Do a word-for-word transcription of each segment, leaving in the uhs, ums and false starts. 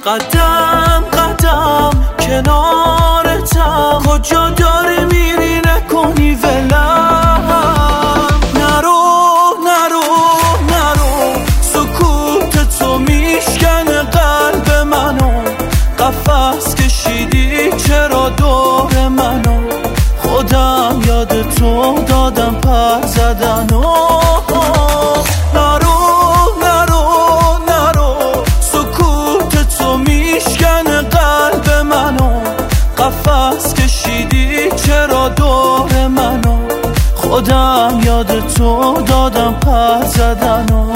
قدم قدم کنارتم، کجا داری میری نکنی ولم. نرو نرو نرو، سکوت تو میشکنه قلب منو، قفس کشیدی چرا دور منو، خودم یاد تو دادم پر زدن و نرو نرو نرو، سکوت تو میشکنه قلب منو، قفس کشیدی چرا دور منو، خودم یاد تو دادم پر زدن و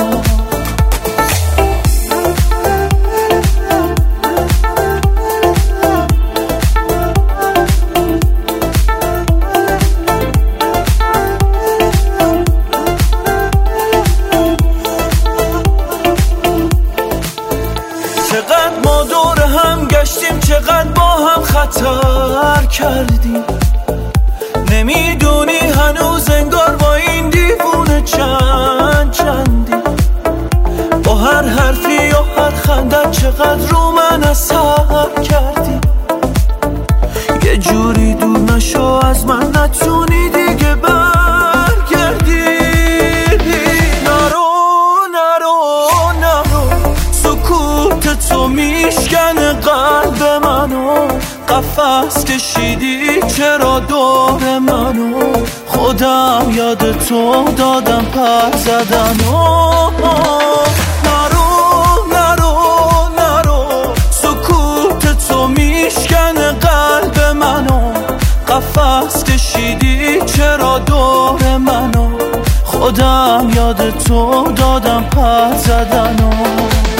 چقدر ما دور هم گشتیم، چقدر با هم خطر کردیم، نمیدونی هنوز انگار با این دیوونه چند چندی، با هر حرفی و هر خندت چقدر رو من اثر کردی، یه جوری دور نشو از من، نتونی دیگه برگردی. نرو نرو نرو، سکوت تو میشکنه قلب منو، قفس کشیدی چرا دور منو، خودم یاد تو دادم پر زدن و نرو نرو نرو، سکوت تو میشکنه قلب منو، قفس کشیدی چرا دور منو، خودم یاد تو دادم پر زدن و